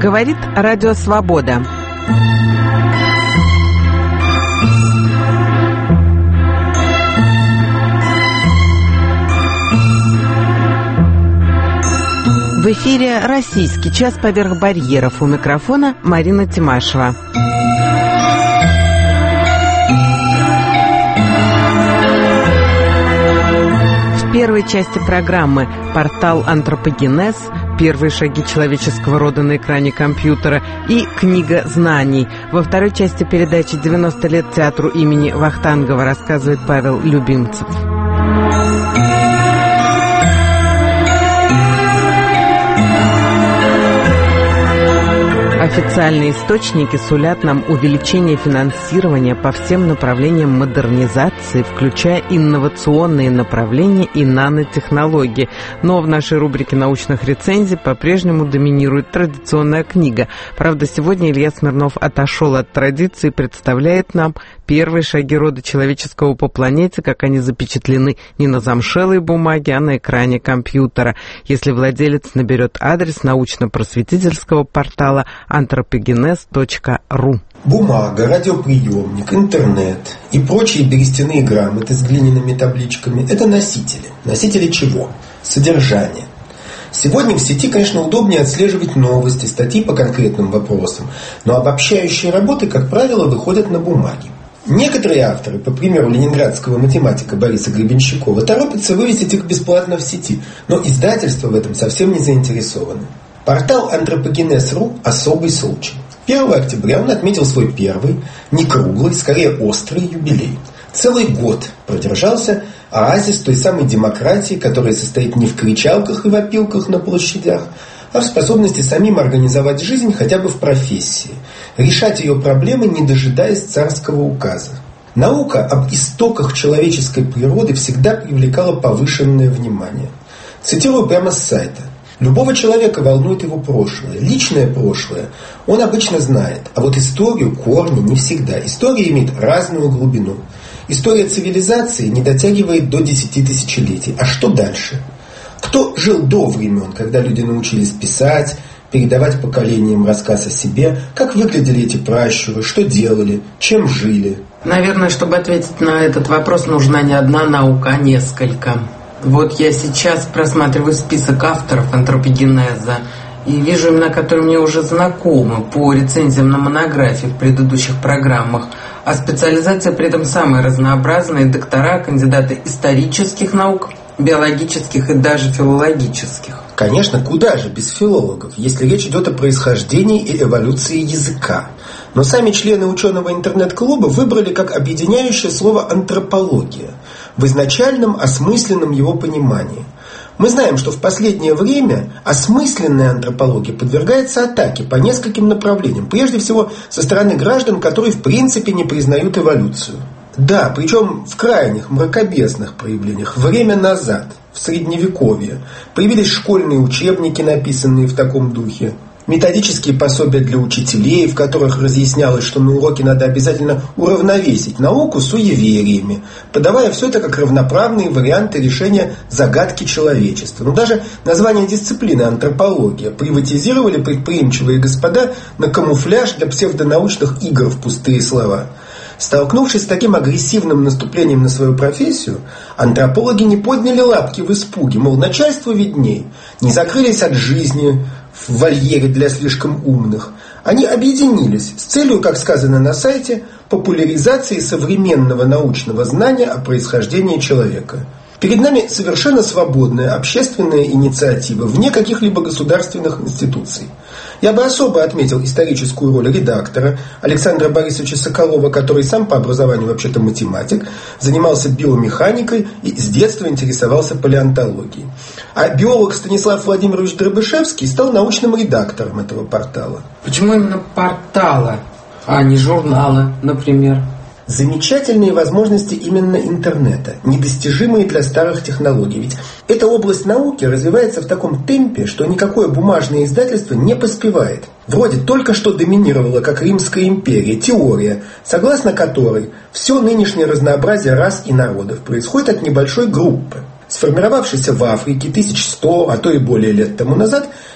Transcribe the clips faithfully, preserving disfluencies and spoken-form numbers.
Говорит Радио Свобода. В эфире «Российский час поверх барьеров». У микрофона Марина Тимашева. В первой части программы «Портал Антропогенез», «Первые шаги человеческого рода на экране компьютера» и «Книга знаний». Во второй части передачи «девяносто лет театру имени Вахтангова» рассказывает Павел Любимцев. Официальные источники сулят нам увеличение финансирования по всем направлениям модернизации, включая инновационные направления и нанотехнологии. Но в нашей рубрике научных рецензий по-прежнему доминирует традиционная книга. Правда, сегодня Илья Смирнов отошел от традиции и представляет нам первые шаги рода человеческого по планете, как они запечатлены не на замшелой бумаге, а на экране компьютера. Если владелец наберет адрес научно-просветительского портала антропогенез точка ру. Бумага, радиоприемник, интернет и прочие берестяные грамоты с глиняными табличками – это носители. Носители чего? Содержания. Сегодня в сети, конечно, удобнее отслеживать новости, статьи по конкретным вопросам, но обобщающие работы, как правило, выходят на бумаге. Некоторые авторы, по примеру ленинградского математика Бориса Гребенщикова, торопятся вывесить их бесплатно в сети, но издательства в этом совсем не заинтересованы. Портал антропогенез точка ру – особый случай. первого октября он отметил свой первый, не круглый, скорее острый юбилей. Целый год продержался оазис той самой демократии, которая состоит не в кричалках и вопилках на площадях, а в способности самим организовать жизнь хотя бы в профессии, решать ее проблемы, не дожидаясь царского указа. Наука об истоках человеческой природы всегда привлекала повышенное внимание. Цитирую прямо с сайта. Любого человека волнует его прошлое, личное прошлое он обычно знает, а вот историю, корни не всегда. История имеет разную глубину. История цивилизации не дотягивает до десяти тысячелетий. А что дальше? Кто жил до времен, когда люди научились писать, передавать поколениям рассказ о себе, как выглядели эти пращуры, что делали, чем жили? Наверное, чтобы ответить на этот вопрос, нужна не одна наука, а несколько. Вот я сейчас просматриваю список авторов антропогенеза и вижу имена, которые мне уже знакомы по рецензиям на монографии в предыдущих программах. А специализация при этом самая разнообразная: доктора, кандидаты исторических наук, биологических и даже филологических. Конечно, куда же без филологов, если речь идет о происхождении и эволюции языка. Но сами члены ученого интернет-клуба выбрали как объединяющее слово «антропология» в изначальном осмысленном его понимании. Мы знаем, что в последнее время осмысленная антропология подвергается атаке по нескольким направлениям. Прежде всего, со стороны граждан, которые в принципе не признают эволюцию. Да, причем в крайних мракобесных проявлениях. Время назад, в Средневековье, появились школьные учебники, написанные в таком духе. Методические пособия для учителей, в которых разъяснялось, что на уроке надо обязательно уравновесить науку с суевериями, подавая все это как равноправные варианты решения загадки человечества. Но даже название дисциплины антропология приватизировали предприимчивые господа на камуфляж для псевдонаучных игр в пустые слова. Столкнувшись с таким агрессивным наступлением на свою профессию, антропологи не подняли лапки в испуге, мол, начальство видней, не закрылись от жизни в вольере для слишком умных. Они объединились с целью, как сказано на сайте, популяризации современного научного знания о происхождении человека. Перед нами совершенно свободная общественная инициатива, вне каких-либо государственных институций. Я бы особо отметил историческую роль редактора Александра Борисовича Соколова, который сам по образованию вообще-то математик, занимался биомеханикой и с детства интересовался палеонтологией. А биолог Станислав Владимирович Дробышевский стал научным редактором этого портала. Почему именно портала, а не журнала, например? Замечательные возможности именно интернета, недостижимые для старых технологий. Ведь эта область науки развивается в таком темпе, что никакое бумажное издательство не поспевает. Вроде только что доминировала, как Римская империя, теория, согласно которой все нынешнее разнообразие рас и народов происходит от небольшой группы, сформировавшейся в Африке тысяч сто, а то и более лет тому назад,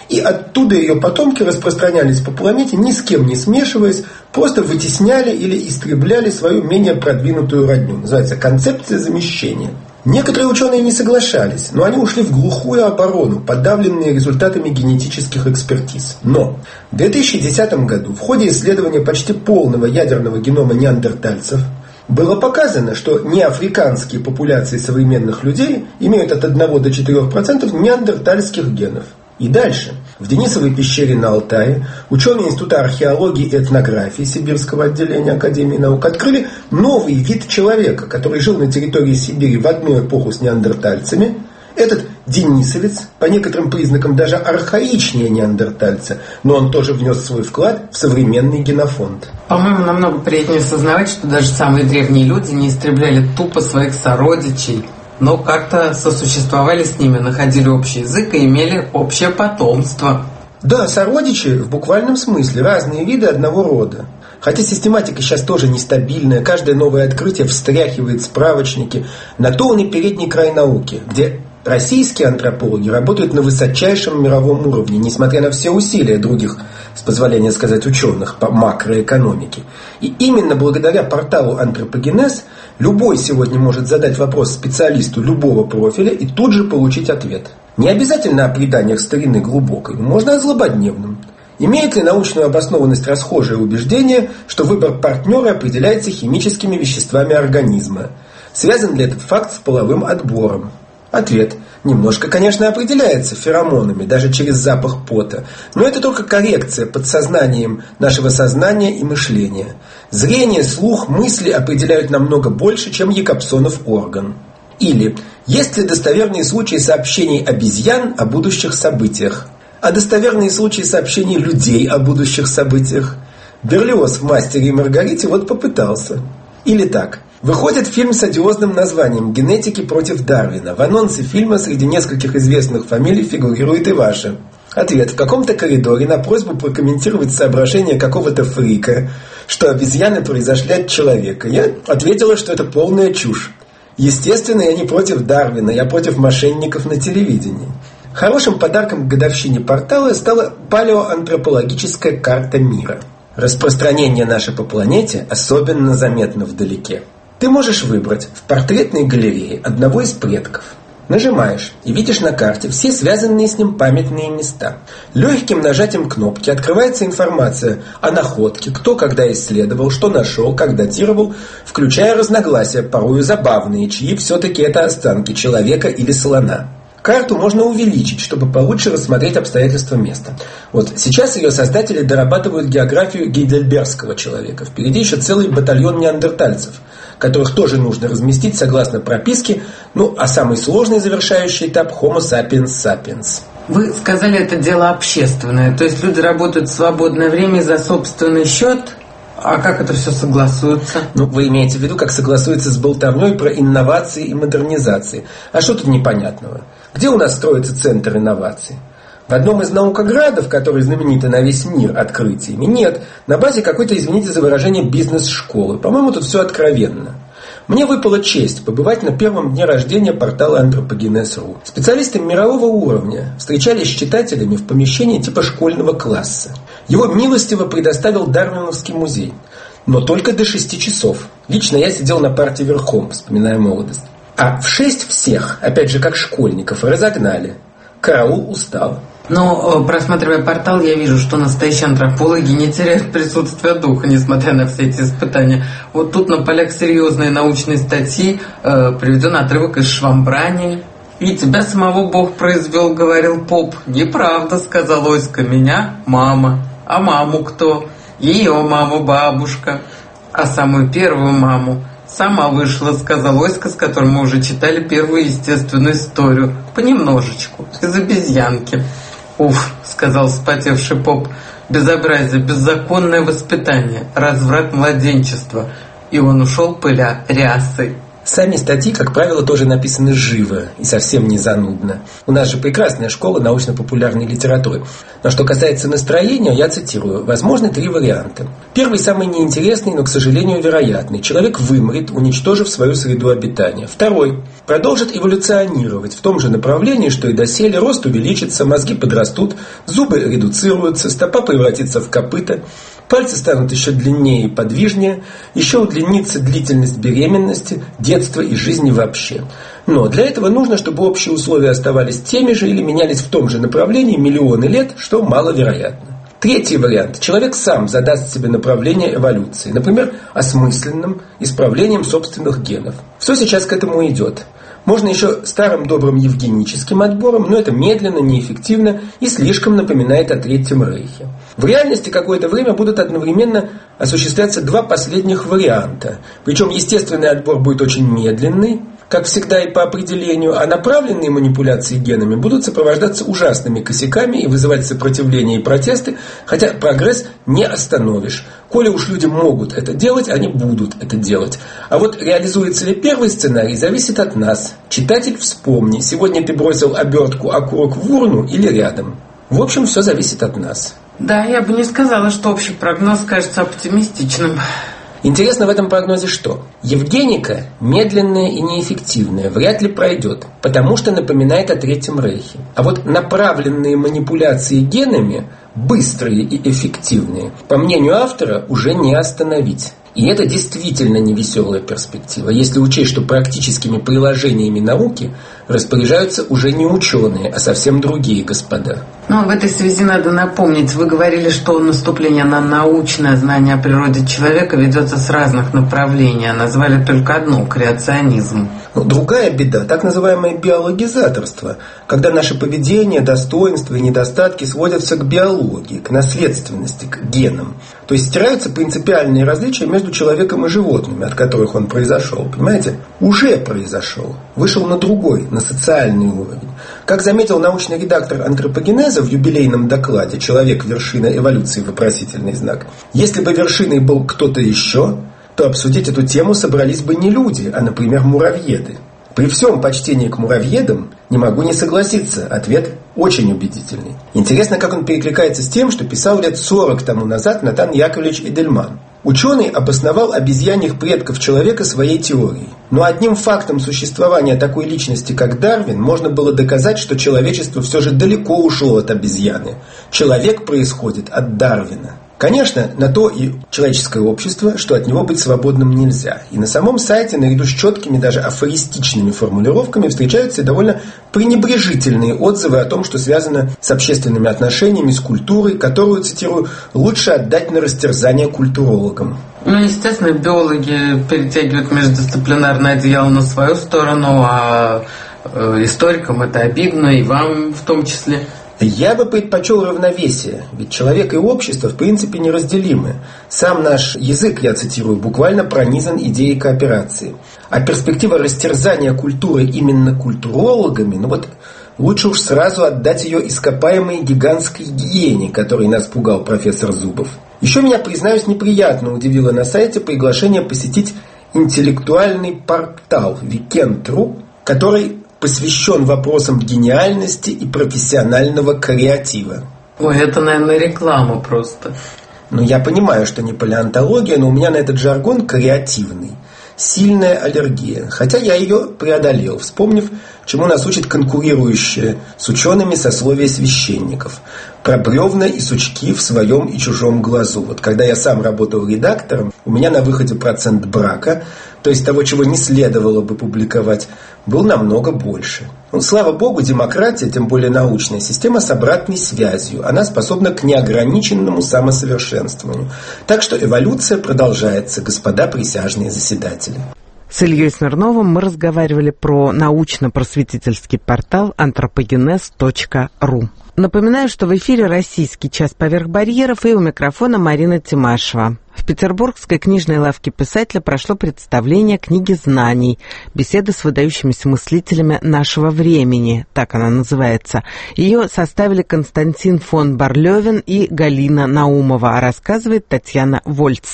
И оттуда ее потомки распространялись по планете, ни с кем не смешиваясь, просто вытесняли или истребляли свою менее продвинутую родню. Называется концепция замещения. Некоторые ученые не соглашались, но они ушли в глухую оборону, подавленные результатами генетических экспертиз. Но в две тысячи десятом году в ходе исследования почти полного ядерного генома неандертальцев было показано, что неафриканские популяции современных людей имеют от одного до четырёх процентов неандертальских генов. И дальше. В Денисовой пещере на Алтае ученые Института археологии и этнографии Сибирского отделения Академии наук открыли новый вид человека, который жил на территории Сибири в одну эпоху с неандертальцами. Этот денисовец, по некоторым признакам даже архаичнее неандертальца, но он тоже внес свой вклад в современный генофонд. По-моему, намного приятнее осознавать, что даже самые древние люди не истребляли тупо своих сородичей, но как-то сосуществовали с ними, находили общий язык и имели общее потомство. Да, сородичи в буквальном смысле, разные виды одного рода. Хотя систематика сейчас тоже нестабильная, каждое новое открытие встряхивает справочники. На то он и передний край науки, где российские антропологи работают на высочайшем мировом уровне, несмотря на все усилия других, с позволения сказать, ученых по макроэкономике. И именно благодаря порталу «Антропогенез» любой сегодня может задать вопрос специалисту любого профиля и тут же получить ответ. Не обязательно о преданиях старины глубокой, можно о злободневном. Имеет ли научную обоснованность расхожее убеждение, что выбор партнера определяется химическими веществами организма? Связан ли этот факт с половым отбором? Ответ. Немножко, конечно, определяется феромонами, даже через запах пота. Но это только коррекция подсознанием нашего сознания и мышления. Зрение, слух, мысли определяют намного больше, чем Якобсонов орган. Или есть ли достоверные случаи сообщений обезьян о будущих событиях? А достоверные случаи сообщений людей о будущих событиях? Берлиоз в «Мастере и Маргарите» вот попытался. Или так. Выходит фильм с одиозным названием «Генетики против Дарвина». В анонсе фильма среди нескольких известных фамилий фигурирует и ваша. Ответ. В каком-то коридоре на просьбу прокомментировать соображение какого-то фрика, что обезьяны произошли от человека, я ответила, что это полная чушь. Естественно, я не против Дарвина, я против мошенников на телевидении. Хорошим подарком к годовщине портала стала палеоантропологическая карта мира. Распространение наше по планете особенно заметно вдалеке. Ты можешь выбрать в портретной галерее одного из предков. Нажимаешь и видишь на карте все связанные с ним памятные места. Легким нажатием кнопки открывается информация о находке, кто когда исследовал, что нашел, как датировал, включая разногласия, порою забавные, чьи все-таки это останки человека или слона. Карту можно увеличить, чтобы получше рассмотреть обстоятельства места. Вот сейчас ее создатели дорабатывают географию гейдельбергского человека. Впереди еще целый батальон неандертальцев, которых тоже нужно разместить согласно прописке, ну а самый сложный завершающий этап – Homo sapiens sapiens. Вы сказали, это дело общественное, то есть люди работают в свободное время за собственный счет? А как это все согласуется? Ну, вы имеете в виду, как согласуется с болтовней про инновации и модернизации. А что тут непонятного? Где у нас строится центр инноваций? В одном из наукоградов, который знаменитый на весь мир открытиями, нет. На базе какой-то, извините за выражение, бизнес-школы. По-моему, тут все откровенно. Мне выпала честь побывать на первом дне рождения портала антропогенез точка ру. Специалисты мирового уровня встречались с читателями в помещении типа школьного класса. Его милостиво предоставил Дарвиновский музей. Но только до шести часов. Лично я сидел на парте верхом, вспоминая молодость. А в шесть всех, опять же как школьников, разогнали. Караул устал. Но, просматривая портал, я вижу, что настоящие антропологи не теряют присутствие духа, несмотря на все эти испытания. Вот тут на полях серьезной научной статьи э, приведен отрывок из Швамбрани. «И тебя самого Бог произвел, — говорил поп. — Неправда, — сказал Оська, — меня мама. А маму кто? Ее маму бабушка. А самую первую маму сама вышла, — сказал Оська, с которым мы уже читали первую естественную историю. Понемножечку, из обезьянки». «Уф, — сказал вспотевший поп, — безобразие, беззаконное воспитание, разврат младенчества». И он ушел, пыля рясой. Сами статьи, как правило, тоже написаны живо и совсем не занудно. У нас же прекрасная школа научно-популярной литературы. Но что касается настроения, я цитирую, возможны три варианта. Первый самый неинтересный, но, к сожалению, вероятный. Человек вымрет, уничтожив свою среду обитания. Второй. Продолжит эволюционировать в том же направлении, что и доселе. Рост увеличится, мозги подрастут, зубы редуцируются, стопа превратится в копыто. Пальцы станут еще длиннее и подвижнее, еще удлинится длительность беременности, детства и жизни вообще. Но для этого нужно, чтобы общие условия оставались теми же или менялись в том же направлении миллионы лет, что маловероятно. Третий вариант. Человек сам задаст себе направление эволюции, например, осмысленным исправлением собственных генов. Все сейчас к этому идет. Можно еще старым добрым евгеническим отбором, но это медленно, неэффективно и слишком напоминает о Третьем Рейхе. В реальности какое-то время будут одновременно осуществляться два последних варианта. Причем естественный отбор будет очень медленный, как всегда и по определению, а направленные манипуляции генами будут сопровождаться ужасными косяками и вызывать сопротивление и протесты, хотя прогресс не остановишь. Коли уж люди могут это делать, они будут это делать. А вот реализуется ли первый сценарий, зависит от нас. Читатель, вспомни, сегодня ты бросил обертку окурок в урну или рядом. В общем, все зависит от нас. Да, я бы не сказала, что общий прогноз кажется оптимистичным. Интересно в этом прогнозе что? Евгеника медленная и неэффективная, вряд ли пройдет, потому что напоминает о Третьем Рейхе. А вот направленные манипуляции генами, быстрые и эффективные, по мнению автора, уже не остановить. И это действительно невеселая перспектива, если учесть, что практическими приложениями науки распоряжаются уже не ученые, а совсем другие господа. Ну, в этой связи надо напомнить, вы говорили, что наступление на научное знание о природе человека ведется с разных направлений, а назвали только одно – креационизм. Но другая беда – так называемое биологизаторство, когда наше поведение, достоинства и недостатки сводятся к биологии, к наследственности, к генам. То есть стираются принципиальные различия между человеком и животными, от которых он произошел. Понимаете? Уже произошел. Вышел на другой, на социальный уровень. Как заметил научный редактор антропогенеза в юбилейном докладе «Человек. Вершина эволюции. Вопросительный знак», если бы вершиной был кто-то еще, то обсудить эту тему собрались бы не люди, а, например, муравьеды. При всем почтении к муравьедам не могу не согласиться. Ответ очень убедительный. Интересно, как он перекликается с тем, что писал лет сорок тому назад Натан Яковлевич Эдельман. Ученый обосновал обезьяньих предков человека своей теорией. Но одним фактом существования такой личности, как Дарвин, можно было доказать, что человечество все же далеко ушло от обезьяны. Человек происходит от Дарвина. Конечно, на то и человеческое общество, что от него быть свободным нельзя. И на самом сайте, наряду с четкими, даже афористичными формулировками, встречаются и довольно пренебрежительные отзывы о том, что связано с общественными отношениями, с культурой, которую, цитирую, лучше отдать на растерзание культурологам. Ну, естественно, биологи перетягивают междисциплинарное одеяло на свою сторону, а историкам это обидно, и вам в том числе. Я бы предпочел равновесие, ведь человек и общество в принципе неразделимы. Сам наш язык, я цитирую, буквально пронизан идеей кооперации. А перспектива растерзания культуры именно культурологами, ну вот лучше уж сразу отдать ее ископаемой гигантской гиене, которой нас пугал профессор Зубов. Еще меня, признаюсь, неприятно удивило на сайте приглашение посетить интеллектуальный портал Weekend.ru, который посвящен вопросам гениальности и профессионального креатива. Ой, это, наверное, реклама просто. Ну, я понимаю, что не палеонтология, но у меня на этот жаргон креативный. Сильная аллергия. Хотя я ее преодолел, вспомнив, чему нас учит конкурирующее с учеными сословие священников. Про бревна и сучки в своем и чужом глазу. Вот когда я сам работал редактором, у меня на выходе процент брака, то есть того, чего не следовало бы публиковать, был намного больше. Ну, слава богу, демократия, тем более научная система, с обратной связью. Она способна к неограниченному самосовершенствованию. Так что эволюция продолжается, господа присяжные заседатели. С Ильей Смирновым мы разговаривали про научно-просветительский портал антропогенез точка ру. Напоминаю, что в эфире «Российский час поверх барьеров» и у микрофона Марина Тимашева. В петербургской книжной лавке писателя прошло представление книги знаний «Беседы с выдающимися мыслителями нашего времени», так она называется. Ее составили Константин фон Барлёвен и Галина Наумова, а рассказывает Татьяна Вольцкая.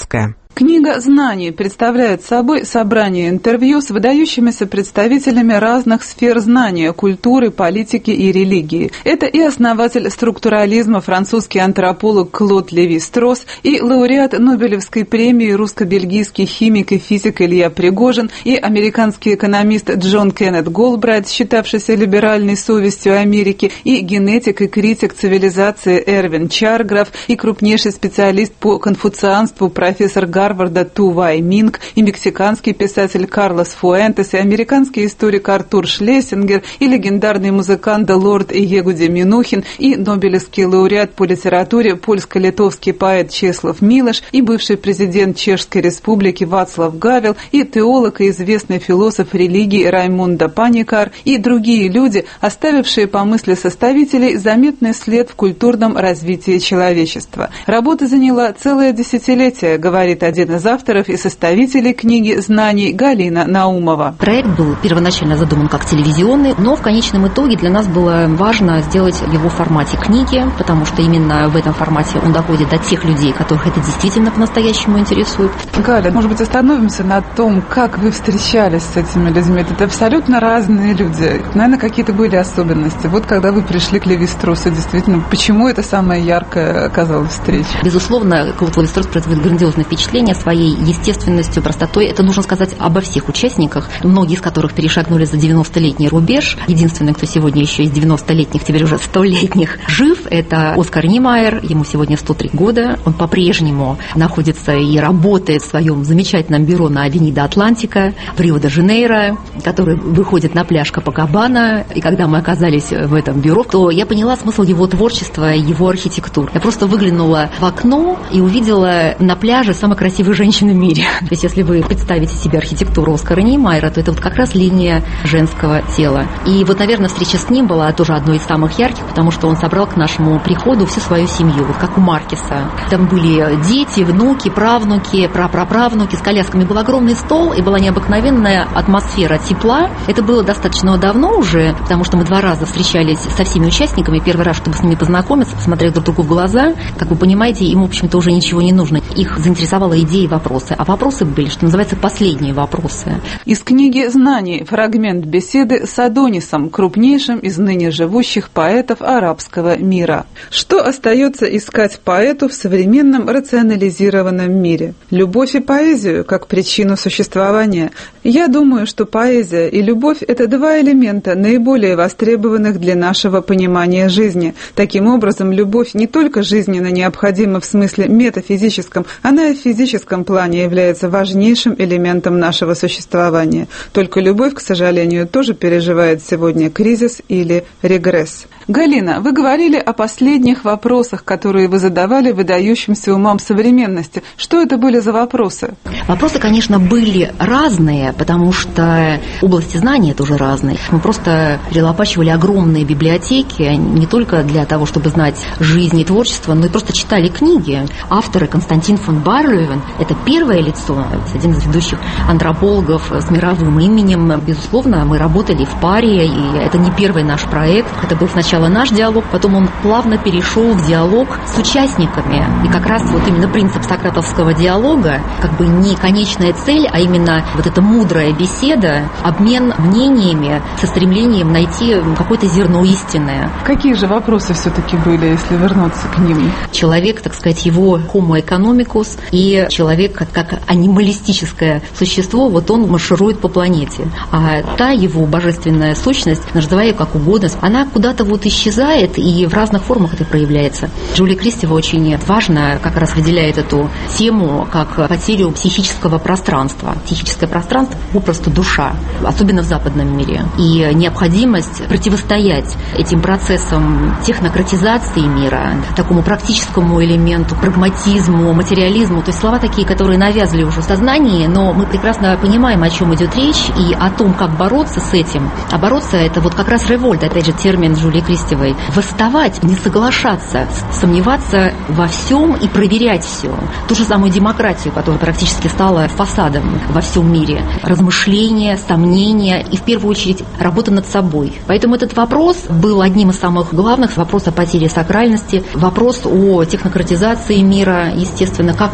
Книга знаний представляет собой собрание интервью с выдающимися представителями разных сфер знания, культуры, политики и религии. Это и основатель структурализма, французский антрополог Клод Леви-Стросс, и лауреат Нобелевской премии русско-бельгийский химик и физик Илья Пригожин, и американский экономист Джон Кеннет Голдрайт, считавшийся либеральной совестью Америки, и генетик и критик цивилизации Эрвин Чарграф, и крупнейший специалист по конфуцианству профессор Гарварда Ту Вай Минг, и мексиканский писатель Карлос Фуэнтес, и американский историк Артур Шлессингер, и легендарный музыкант лорд Егуди Минухин, и нобелевский лауреат по литературе польско-литовский поэт Чеслав Милош, и бывший президент Чешской Республики Вацлав Гавел, и теолог и известный философ религии Раймундо Паникар, и другие люди, оставившие по мысли составителей заметный след в культурном развитии человечества. Работа заняла целое десятилетие, говорит один из авторов и составителей книги знаний Галина Наумова. Проект был первоначально задуман как телевизионный, но в конечном итоге для нас было важно сделать его в формате книги, потому что именно в этом формате он доходит до тех людей, которых это действительно по-настоящему интересует. Галя, может быть, остановимся на том, как вы встречались с этими людьми. Это абсолютно разные люди. Наверное, какие-то были особенности. Вот когда вы пришли к Леви-Строссу, действительно, почему это самая яркая оказалась встреча? Безусловно, Клод Леви-Стросс производит грандиозное впечатление своей естественностью, простотой. Это нужно сказать обо всех участниках, многие из которых перешагнули за девяностолетний рубеж. Единственный, кто сегодня еще из девяностолетних, теперь уже столетних жив, это Оскар Нимайер. Ему сегодня сто три года. Он по-прежнему находится и работает в своем замечательном бюро на Авенида Атлантика в Рио-де-Жанейро, который выходит на пляж Копакабана. И когда мы оказались в этом бюро, то я поняла смысл его творчества, его архитектуры. Я просто выглянула в окно и увидела на пляже самой красивой женщины в мире. То есть, если вы представите себе архитектуру Оскара Нимайера, то это вот как раз линия женского тела. И вот, наверное, встреча с ним была тоже одной из самых ярких, потому что он собрал к нашему приходу всю свою семью, вот как у Маркеса. Там были дети, внуки, правнуки, прапраправнуки, с колясками. Был огромный стол, и была необыкновенная атмосфера тепла. Это было достаточно давно уже, потому что мы два раза встречались со всеми участниками. Первый раз, чтобы с ними познакомиться, посмотреть друг другу в глаза. Как вы понимаете, им, в общем-то, уже ничего не нужно. Их заинтересовала идея и вопросы. А вопросы были, что называется, последние вопросы. Из книги знаний фрагмент беседы с Адонисом, крупнейшим из ныне живущих поэтов арабского мира. Что остается искать поэту в современном рационализированном мире? Любовь и поэзию как причину существования. Я думаю, что поэзия и любовь – это два элемента, наиболее востребованных для нашего понимания жизни. Таким образом, любовь не только жизненно необходима в смысле метафизическом, она и в физическом плане является важнейшим элементом нашего существования. Только любовь, к сожалению, тоже переживает сегодня кризис или регресс. Галина, вы говорили о последних вопросах, которые вы задавали выдающимся умам современности. Что это были за вопросы? Вопросы, конечно, были разные, потому что области знаний тоже разные. Мы просто перелопачивали огромные библиотеки, не только для того, чтобы знать жизнь и творчество, но и просто читали книги. Авторы Константин фон Барлёвен – это первое лицо, один из ведущих антропологов с мировым именем. Безусловно, мы работали в паре, и это не первый наш проект. Это был сначала наш диалог, потом он плавно перешел в диалог с участниками. И как раз вот именно принцип сократовского диалога, как бы не конечная цель, а именно вот эта мудрая беседа, обмен мнениями со стремлением найти какое-то зерно истины. Какие же вопросы все-таки были, если вернуться к ним? Человек, так сказать, его homo economicus, и человек как, как анималистическое существо, вот он марширует по планете. А та его божественная сущность, называя ее как угодно, она куда-то вот исчезает, и в разных формах это проявляется. Джулия Кристева очень важно как раз выделяет эту тему как потерю психического пространства. Психическое пространство – попросту душа, особенно в западном мире. И необходимость противостоять этим процессам технократизации мира, такому практическому элементу, прагматизму, материализму, то есть слова такие, которые навязли уже в сознании, но мы прекрасно понимаем, о чем идет речь, и о том, как бороться с этим. А бороться – это вот как раз револьт, опять же, термин Джулии Кристевой. Восставать, не соглашаться, сомневаться во всем и проверять все. Ту же самую демократию, которая практически стала фасадом во всем мире. Размышления, сомнения и, в первую очередь, работа над собой. Поэтому этот вопрос был одним из самых главных. Вопрос о потере сакральности, вопрос о технократизации мира, естественно, как разные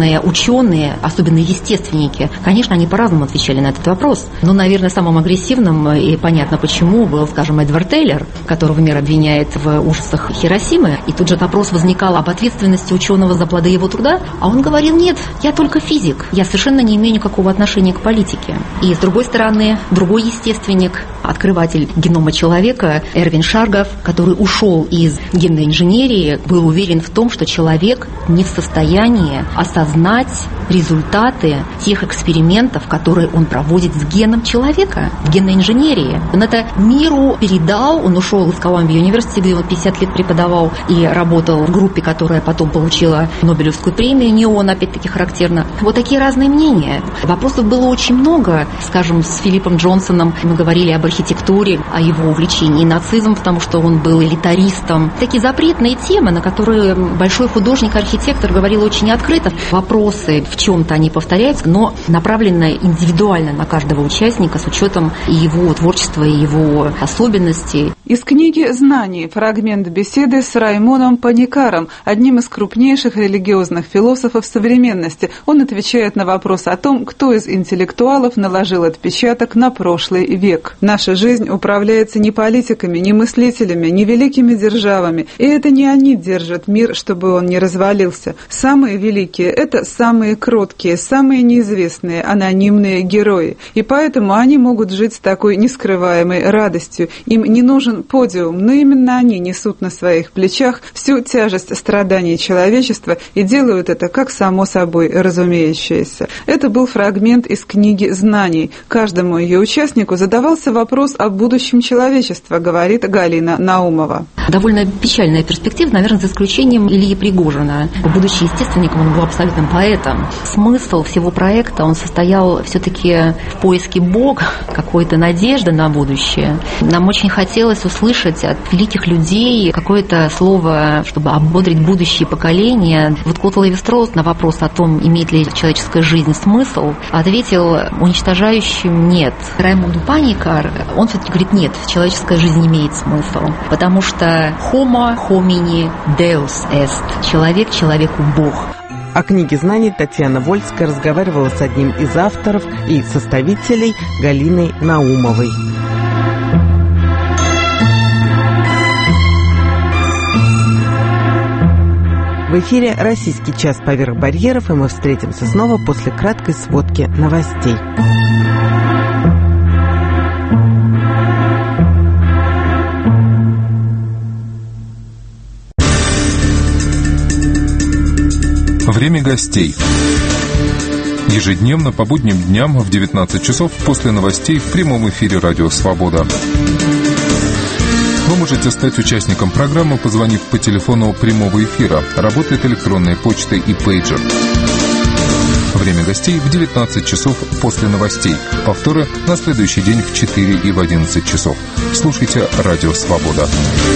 современные ученые, особенно естественники, конечно, они по-разному отвечали на этот вопрос. Но, наверное, самым агрессивным, и понятно почему, был, скажем, Эдвард Тейлор, которого мир обвиняет в ужасах Хиросимы. И тут же вопрос возникал об ответственности ученого за плоды его труда. А он говорил: нет, я только физик, я совершенно не имею никакого отношения к политике. И, с другой стороны, другой естественник, открыватель генома человека Эрвин Шаргов, который ушел из генной инженерии, был уверен в том, что человек не в состоянии осознать результаты тех экспериментов, которые он проводит с геном человека в генной инженерии. Он это миру передал, он ушел из Колумбия университета, где он пятьдесят лет преподавал и работал в группе, которая потом получила Нобелевскую премию, не он, опять-таки характерно. Вот такие разные мнения. Вопросов было очень много. Скажем, с Филиппом Джонсоном мы говорили об архитектуре, о его увлечении нацизмом, потому что он был элитаристом. Такие запретные темы, на которые большой художник-архитектор говорил очень открыто. Вопросы в чем-то они повторяются, но направлены индивидуально на каждого участника с учетом и его творчества, и его особенностей. Из книги «Знаний» фрагмент беседы с Раймоном Паникаром, одним из крупнейших религиозных философов современности. Он отвечает на вопрос о том, кто из интеллектуалов наложил отпечаток на прошлый век. Наша жизнь управляется не политиками, не мыслителями, не великими державами. И это не они держат мир, чтобы он не развалился. Самые великие – это самые кроткие, самые неизвестные, анонимные герои. И поэтому они могут жить с такой нескрываемой радостью. Им не нужен подиум, но именно они несут на своих плечах всю тяжесть страданий человечества и делают это как само собой разумеющееся. Это был фрагмент из книги «Знаний». Каждому ее участнику задавался вопрос о будущем человечества, говорит Галина Наумова. Довольно печальная перспектива, наверное, за исключением Ильи Пригожина. Будучи естественником, он был абсолютным поэтом. Смысл всего проекта, он состоял все-таки в поиске Бога, какой-то надежды на будущее. Нам очень хотелось услышать от великих людей какое-то слово, чтобы ободрить будущие поколения. Вот Клод Леви-Стросс на вопрос о том, имеет ли человеческая жизнь смысл, ответил уничтожающим «нет». Раймонд Паникар, он все-таки говорит: нет, человеческая жизнь имеет смысл, потому что homo homini deus est, человек человеку Бог. О книге «Знаний» Татьяна Вольская разговаривала с одним из авторов и составителей Галиной Наумовой. В эфире «Российский час поверх барьеров», и мы встретимся снова после краткой сводки новостей. Время гостей. Ежедневно по будним дням в девятнадцать часов после новостей в прямом эфире «Радио Свобода». Вы можете стать участником программы, позвонив по телефону прямого эфира. Работает электронная почта и пейджер. Время гостей в девятнадцать часов после новостей. Повторы на следующий день в четыре и в одиннадцать часов. Слушайте «Радио Свобода».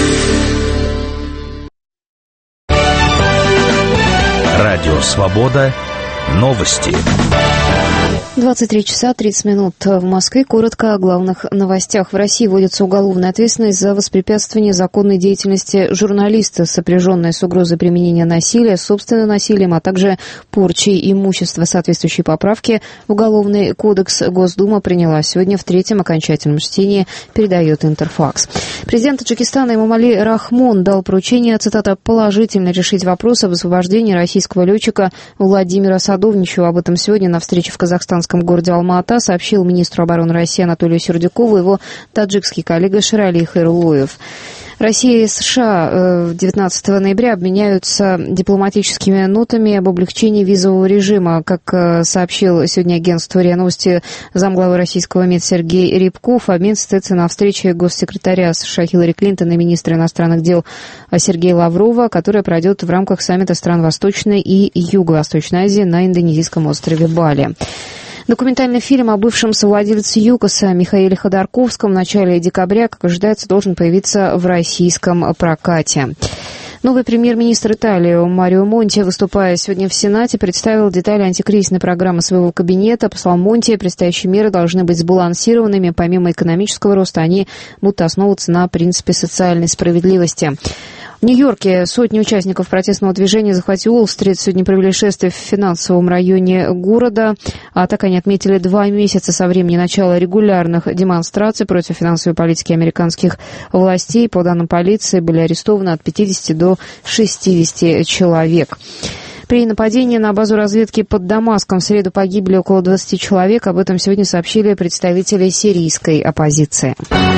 Радио «Свобода». Новости. двадцать три часа тридцать минут в Москве. Коротко о главных новостях. В России вводится уголовная ответственность за воспрепятствование законной деятельности журналиста, сопряженной с угрозой применения насилия, собственным насилием, а также порчей имущества. Соответствующие поправки в Уголовный кодекс Госдума приняла сегодня в третьем окончательном чтении, передает Интерфакс. Президент Таджикистана Эмомали Рахмон дал поручение, цитата, «положительно решить вопрос об освобождении российского летчика Владимира Садовничева». Об этом сегодня на встрече в казахстанском в городе Алма-Ата сообщил министру обороны России Анатолию Сердюкову его таджикский коллега Ширали Хайрулоев. Россия и США девятнадцатого ноября обменяются дипломатическими нотами об облегчении визового режима. Как сообщил сегодня агентство РИА Новости замглавы российского МИД Сергей Рябков, обмен состоится на встрече госсекретаря США Хиллари Клинтон и министра иностранных дел Сергея Лаврова, которая пройдет в рамках саммита стран Восточной и Юго-Восточной Азии на индонезийском острове Бали. Документальный фильм о бывшем совладельце ЮКОСа Михаиле Ходорковском в начале декабря, как ожидается, должен появиться в российском прокате. Новый премьер-министр Италии Марио Монти, выступая сегодня в Сенате, представил детали антикризисной программы своего кабинета. По словам Монти, предстоящие меры должны быть сбалансированными. Помимо экономического роста, они будут основываться на принципе социальной справедливости. В Нью-Йорке сотни участников протестного движения «Захвати Уолл-стрит» сегодня провели шествие в финансовом районе города. А так они отметили два месяца со времени начала регулярных демонстраций против финансовой политики американских властей. По данным полиции, были арестованы от пятидесяти до шестидесяти человек. При нападении на базу разведки под Дамаском в среду погибли около двадцати человек. Об этом сегодня сообщили представители сирийской оппозиции.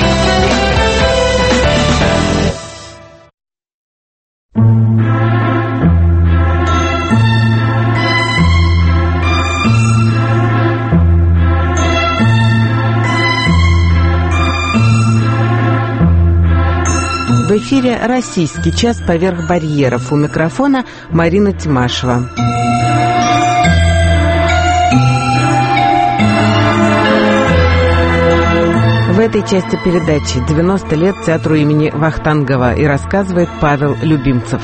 В эфире «Российский час. Поверх барьеров». У микрофона Марина Тимашева. В этой части передачи девяносто лет театру имени Вахтангова, и рассказывает Павел Любимцев.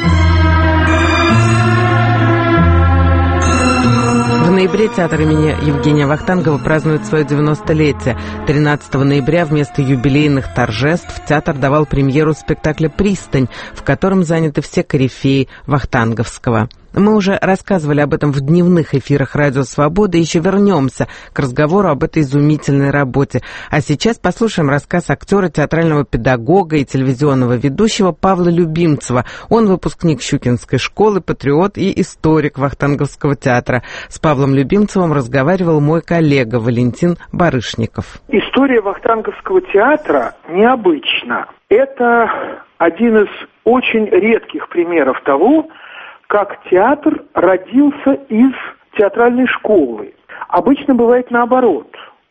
В ноябре театр имени Евгения Вахтангова празднует свое девяностолетие. тринадцатого ноября вместо юбилейных торжеств театр давал премьеру спектакля «Пристань», в котором заняты все корифеи Вахтанговского. Мы уже рассказывали об этом в дневных эфирах «Радио Свобода». Еще вернемся к разговору об этой изумительной работе. А сейчас послушаем рассказ актера, театрального педагога и телевизионного ведущего Павла Любимцева. Он выпускник Щукинской школы, патриот и историк Вахтанговского театра. С Павлом Любимцевым разговаривал мой коллега Валентин Барышников. История Вахтанговского театра необычна. Это один из очень редких примеров того, как театр родился из театральной школы. Обычно бывает наоборот.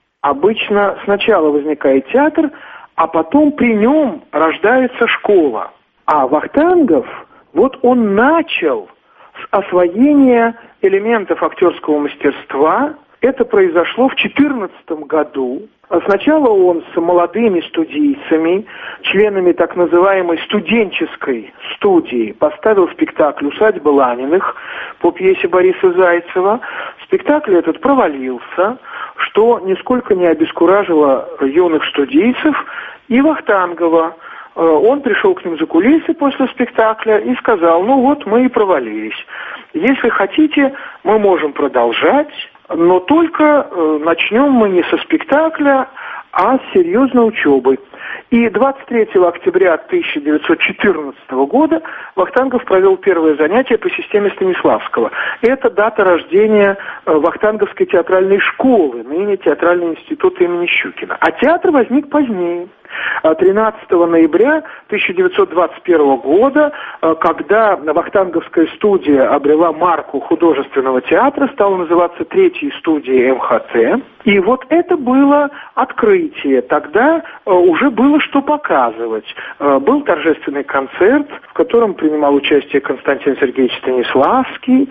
Обычно сначала возникает театр, а потом при нем рождается школа. А Вахтангов, вот он начал с освоения элементов актерского мастерства. Это произошло в две тысячи четырнадцатом году. Сначала он с молодыми студийцами, членами так называемой студенческой студии, поставил спектакль «Усадьба Ланиных» по пьесе Бориса Зайцева. Спектакль этот провалился, что нисколько не обескуражило юных студийцев и Вахтангова. Он пришел к ним за кулисы после спектакля и сказал: ну вот, мы и провалились. Если хотите, мы можем продолжать, но только э, начнем мы не со спектакля, а с серьезной учебы. И двадцать третьего октября тысяча девятьсот четырнадцатого года Вахтангов провел первое занятие по системе Станиславского. Это дата рождения э, Вахтанговской театральной школы, ныне Театральный институт имени Щукина. А театр возник позднее. тринадцатого ноября тысяча девятьсот двадцать первого года, когда Вахтанговская студия обрела марку художественного театра, стала называться Третьей студией эм ха тэ. И вот это было открытие. Тогда уже было что показывать. Был торжественный концерт, в котором принимал участие Константин Сергеевич Станиславский.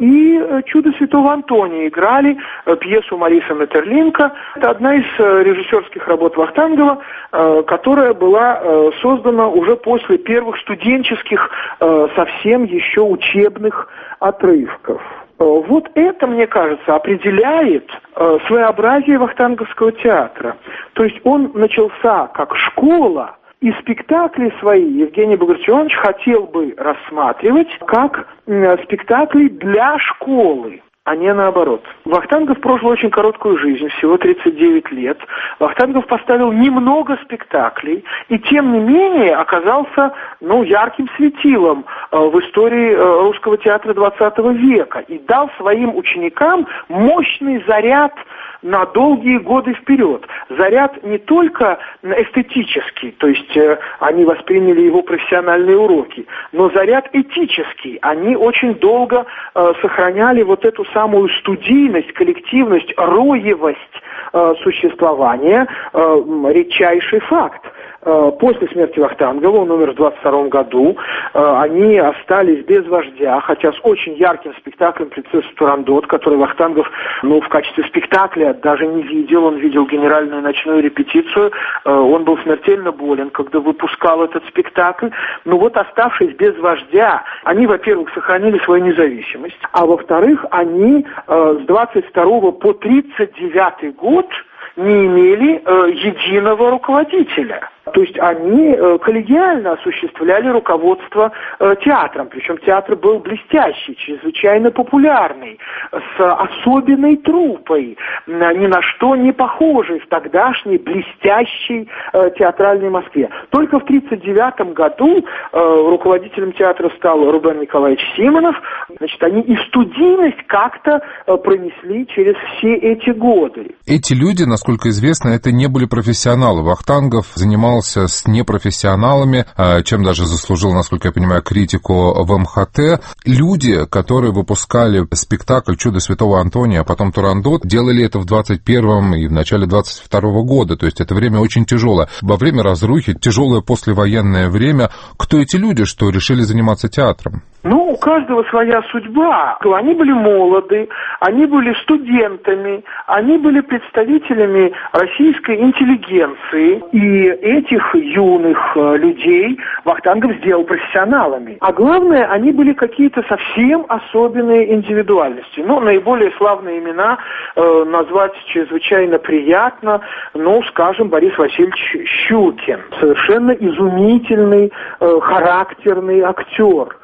И «Чудо святого Антония» играли пьесу Мариса Метерлинка. Это одна из режиссерских работ Вахтангова, которая была создана уже после первых студенческих, совсем еще учебных отрывков. Вот это, мне кажется, определяет своеобразие Вахтанговского театра. То есть он начался как школа, и спектакли свои Евгений Багратионович хотел бы рассматривать как спектакли для школы, а не наоборот. Вахтангов прожил очень короткую жизнь, всего тридцать девять лет. Вахтангов поставил немного спектаклей, и тем не менее оказался, ну, ярким светилом э, в истории э, русского театра двадцатого века и дал своим ученикам мощный заряд на долгие годы вперед. Заряд не только эстетический, то есть э, они восприняли его профессиональные уроки, но заряд этический. Они очень долго э, сохраняли вот эту самую студийность, коллективность, роевость э, существования, э, редчайший факт. После смерти Вахтангова, он умер в двадцать втором году, они остались без вождя, хотя с очень ярким спектаклем «Принцесса Турандот», который Вахтангов, ну, в качестве спектакля даже не видел, он видел генеральную ночную репетицию, он был смертельно болен, когда выпускал этот спектакль. Ну вот, оставшись без вождя, они, во-первых, сохранили свою независимость, а во-вторых, они с двадцать второго по тридцать девятый год не имели единого руководителя. То есть они коллегиально осуществляли руководство театром. Причем театр был блестящий, чрезвычайно популярный, с особенной труппой, ни на что не похожей в тогдашней блестящей театральной Москве. Только в тридцать девятом году руководителем театра стал Рубен Николаевич Симонов. Значит, они и студийность как-то пронесли через все эти годы. Эти люди, насколько известно, это не были профессионалы. Вахтангов занимался с непрофессионалами, чем даже заслужил, насколько я понимаю, критику в эм ха тэ. Люди, которые выпускали спектакль «Чудо святого Антония», а потом «Турандот», делали это в двадцать первом и в начале двадцать второго года. То есть это время очень тяжелое. Во время разрухи, тяжелое послевоенное время. Кто эти люди, что решили заниматься театром? Ну, у каждого своя судьба. Они были молоды, они были студентами, они были представителями российской интеллигенции. И этих юных людей Вахтангов сделал профессионалами. А главное, они были какие-то совсем особенные индивидуальности. Ну, наиболее славные имена э, назвать чрезвычайно приятно. Ну, скажем, Борис Васильевич Щукин. Совершенно изумительный, э, характерный актер.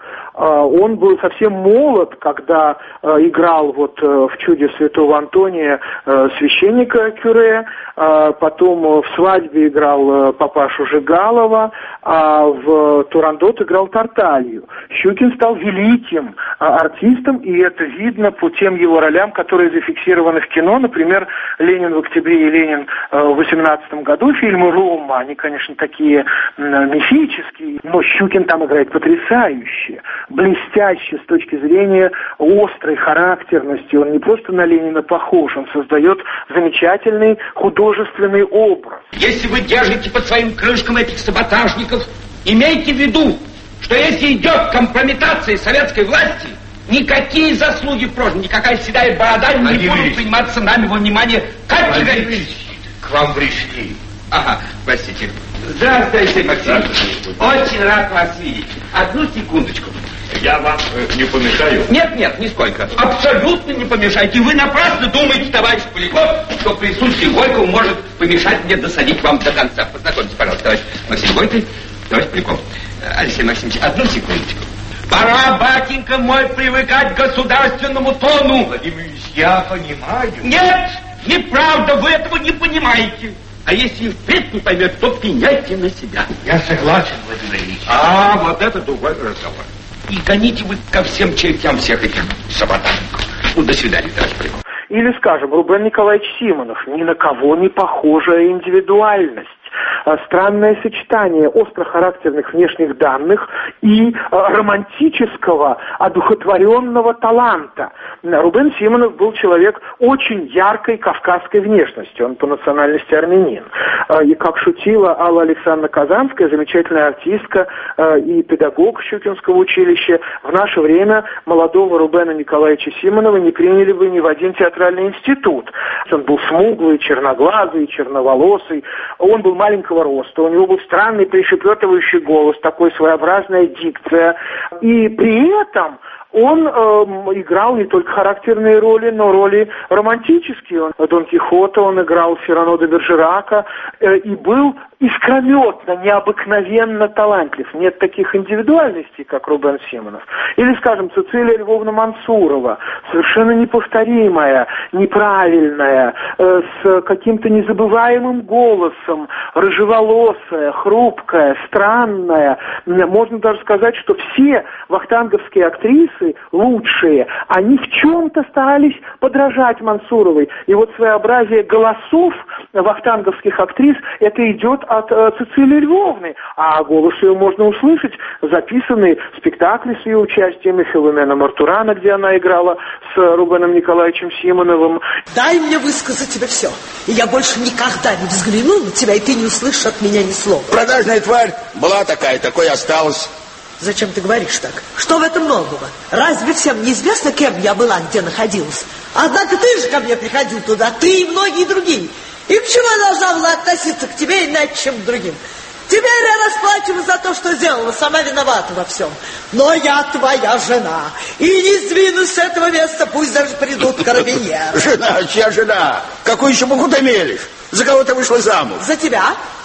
Он был совсем молод, когда э, играл вот э, в «Чуде святого Антония» э, священника Кюре, э, потом э, в «Свадьбе» играл э, папашу Жигалова, а в «Турандот» играл Тарталью. Щукин стал великим э, артистом, и это видно по тем его ролям, которые зафиксированы в кино. Например, «Ленин в октябре» и «Ленин» э, в восемнадцатом году, фильмы Рома, они, конечно, такие э, мифические, но Щукин там играет потрясающе. Блестяще с точки зрения острой характерности. Он не просто на Ленина похож, он создает замечательный художественный образ. Если вы держите под своим крышком этих саботажников, имейте в виду, что если идет компрометация советской власти, никакие заслуги прожны, никакая седая борода не будут приниматься нами во внимание категорически. К вам пришли. Ага, простите. Здравствуйте, Максим. Очень рад вас видеть. Одну секундочку. Я вам э, не помешаю? Нет, нет, нисколько. Абсолютно не помешайте. Вы напрасно думаете, товарищ Поляков, что присутствие Горького может помешать мне досадить вам до конца. Познакомьтесь, пожалуйста, товарищ Максим Горький, товарищ Поляков. Алексей Максимович, одну секундочку. Пора, батенька мой, привыкать к государственному тону. Владимир Ильич, я понимаю. Нет, неправда, вы этого не понимаете. А если впредь не поймет, то пеняйте на себя. Я согласен, Владимир Ильич. А, вот это другой разговор. И гоните вы ко всем чертям всех этих саботажников. Ну, до свидания, товарищ Поляков. Или, скажем, Рубен Николаевич Симонов. Ни на кого не похожая индивидуальность. Странное сочетание острохарактерных внешних данных и романтического, одухотворенного таланта. Рубен Симонов был человек очень яркой кавказской внешности, он по национальности армянин. И, как шутила Алла Александровна Казанская, замечательная артистка и педагог Щукинского училища, в наше время молодого Рубена Николаевича Симонова не приняли бы ни в один театральный институт. Он был смуглый, черноглазый, черноволосый, он был маленького роста, у него был странный пришепетывающий голос, такой своеобразная дикция, и при этом он э, играл не только характерные роли, но роли романтические. Он, Дон Кихота он играл, Сирано де Бержерака, э, и был искрометно, необыкновенно талантлив. Нет таких индивидуальностей, как Рубен Симонов. Или, скажем, Цицилия Львовна Мансурова, совершенно неповторимая, неправильная, э, с каким-то незабываемым голосом, рыжеволосая, хрупкая, странная. Можно даже сказать, что все вахтанговские актрисы, лучшие, они в чем-то старались подражать Мансуровой. И вот своеобразие голосов вахтанговских актрис, это идет от э, Цицилии Львовны, а голос ее можно услышать, записанные спектакли с ее участием, и Филомена Мартурана, где она играла с Рубеном Николаевичем Симоновым. Дай мне высказать тебе все, и я больше никогда не взгляну на тебя, и ты не услышишь от меня ни слова. Продажная тварь была такая, такой и осталась. Зачем ты говоришь так? Что в этом нового? Разве всем неизвестно, кем я была, где находилась? Однако ты же ко мне приходил туда, ты и многие другие. И почему я должна была относиться к тебе иначе, чем к другим? Теперь я расплачиваюсь за то, что сделала, сама виновата во всем. Но я твоя жена, и не сдвинусь с этого места, пусть даже придут карабинеры. Жена? Чья жена? Какую еще буху ты мелешь? За кого ты вышла замуж? За тебя.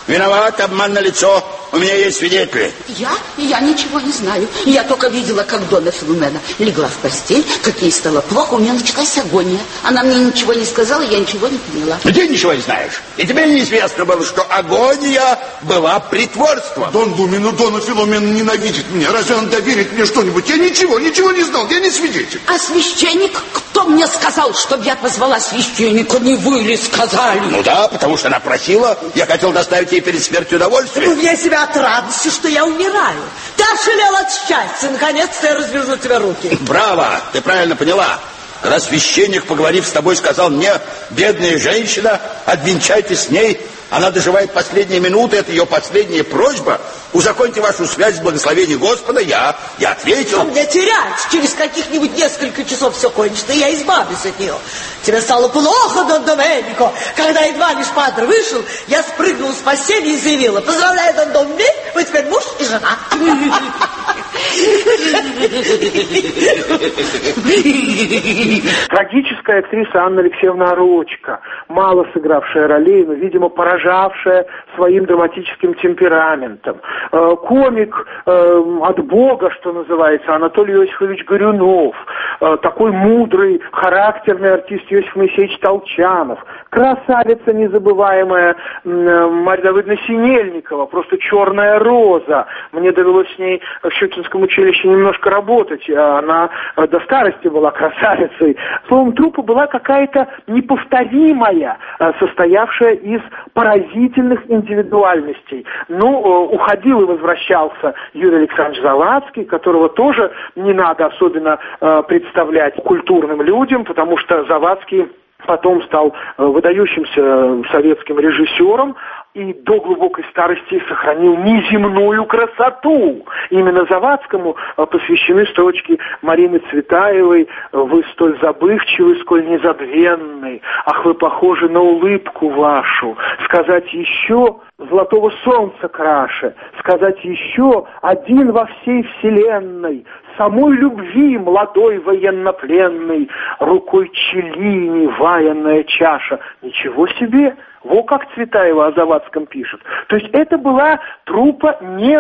Виноват, обман налицо. У меня есть свидетели. Я? Я ничего не знаю. Я только видела, как Дона Филумена легла в постель, как ей стало плохо, у нее началась агония. Она мне ничего не сказала, я ничего не поняла. Но ты ничего не знаешь. И тебе неизвестно было, что агония была притворством. Дон Думин, Дона Филумена ненавидит меня. Разве он доверит мне что-нибудь? Я ничего, ничего не знал. Я не свидетель. А священник? Кто мне сказал, чтобы я позвала священника? Не вы ли сказали? Ну да, потому что она просила. Я хотел доставить ей перед смертью удовольствие. Ну, я себя от радости, что я умираю. Ты ошалел от счастья. Наконец-то я развяжу тебе руки. Браво, ты правильно поняла. Когда священник, поговорив с тобой, сказал мне: бедная женщина, обвенчайтесь с ней, она доживает последние минуты, это ее последняя просьба, узаконьте вашу связь с благословением Господа, я, я ответил. А мне терять, через каких-нибудь несколько часов все кончится, и я избавлюсь от нее. Тебе стало плохо, Дон Доменико. Когда едва лишь падре вышел, я спрыгнула с постели и заявила: поздравляю, Дон Домби, вы теперь муж и жена. Трагическая актриса Анна Алексеевна Орочко, мало сыгравшая ролей, но, видимо, поражавшая своим драматическим темпераментом. Э, комик э, от Бога, что называется, Анатолий Иосифович Горюнов, э, такой мудрый, характерный артист Иосиф Моисеевич Толчанов, красавица незабываемая э, Марья Давыдовна Синельникова, просто черная роза. Мне довелось с ней в Щукинском училище немножко работать, она э, до старости была красавицей. Словом, труппа была какая-то неповторимая, э, состоявшая из поразительных индивидуальностей. Ну, э, уходил и возвращался Юрий Александрович Завадский, которого тоже не надо особенно э, представлять культурным людям, потому что Завадский потом стал э, выдающимся советским режиссером и до глубокой старости сохранил неземную красоту. Именно Завадскому э, посвящены строчки Марины Цветаевой: «Вы столь забывчивы, сколь незабвенны, ах, вы похожи на улыбку вашу. Сказать еще золотого солнца краше, сказать еще один во всей вселенной, самой любви молодой военнопленной, рукой Челлини ваянная чаша». Ничего себе! Во как Цветаева о Завадском пишет. То есть это была труппа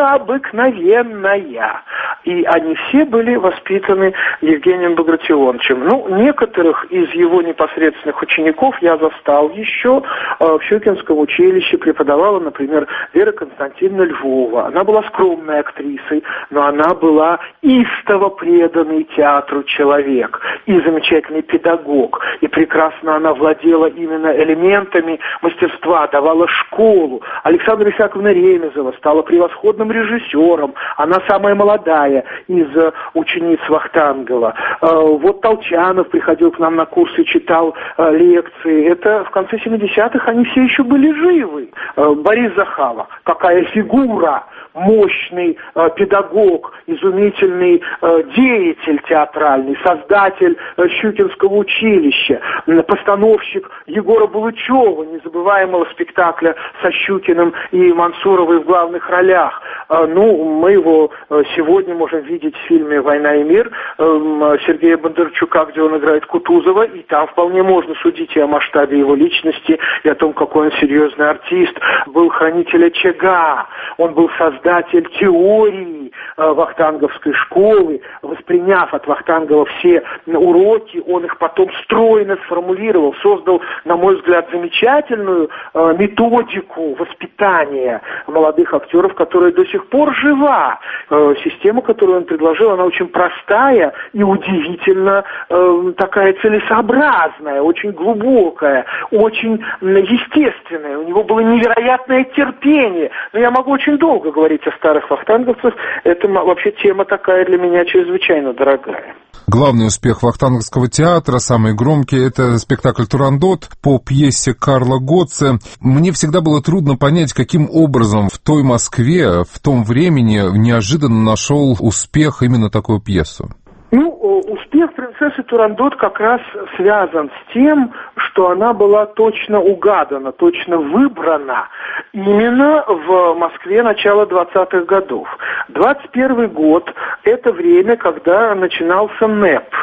необыкновенная. И они все были воспитаны Евгением Багратионовичем. Ну, некоторых из его непосредственных учеников я застал еще э, в Щукинском училище. Преподавала, например, Вера Константиновна Львова. Она была скромной актрисой, но она была истово преданный театру человек и замечательный педагог. И прекрасно она владела именно элементами мастерства, давала школу. Александра Исааковна Ремезова стала превосходным режиссером. Она самая молодая из учениц Вахтангова. Вот Толчанов приходил к нам на курсы, читал лекции. Это в конце семидесятых они все еще были живы. Борис Захава, какая фигура! Мощный э, педагог, изумительный э, деятель театральный, создатель э, Щукинского училища, э, постановщик Егора Булычева, незабываемого спектакля со Щукиным и Мансуровой в главных ролях. Э, ну, мы его э, сегодня можем видеть в фильме «Война и мир» э, Сергея Бондарчука, где он играет Кутузова, и там вполне можно судить и о масштабе его личности, и о том, какой он серьезный артист. Был хранитель очага, он был создатель создатель теории э, вахтанговской школы, восприняв от Вахтангова все уроки, он их потом стройно сформулировал, создал, на мой взгляд, замечательную э, методику воспитания молодых актеров, которая до сих пор жива. Э, система, которую он предложил, она очень простая и удивительно э, такая целесообразная, очень глубокая, очень естественная. У него было невероятное терпение. Но я могу очень долго говорить о старых вахтанговцах. Это вообще тема такая для меня чрезвычайно дорогая. Главный успех вахтанговского театра, самый громкий, это спектакль «Турандот» по пьесе Карла Готце. Мне всегда было трудно понять, каким образом в той Москве, в том времени неожиданно нашел успех именно такую пьесу. Ну, успех принцессы Турандот как раз связан с тем, что она была точно угадана, точно выбрана именно в Москве начала двадцатых годов. двадцать первый год – это время, когда начинался НЭП,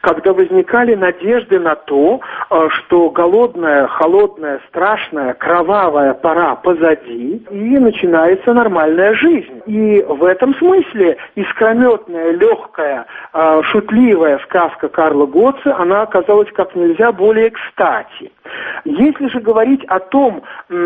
когда возникали надежды на то, что голодная, холодная, страшная, кровавая пора позади, и начинается нормальная жизнь. И в этом смысле искрометная, легкая, шутливая сказка Карла Готце, она оказалась как нельзя более кстати. Если же говорить о том,